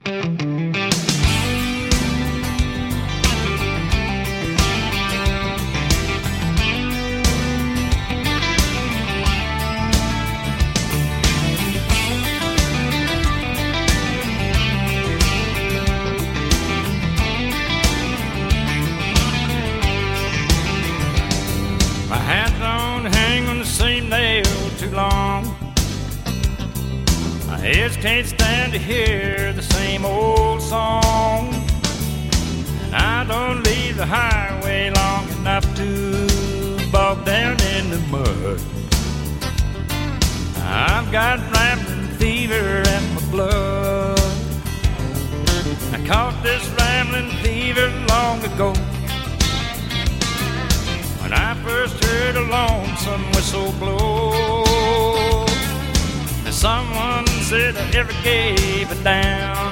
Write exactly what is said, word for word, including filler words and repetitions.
My hat don't hang on the same nail too long. My ears can't stand to hear the same old song. And I don't leave the highway long enough to bog down in the mud. I've got rambling fever in my blood. I caught this rambling fever long ago, when I first heard a lonesome whistle blow, and someone said I never gave it down.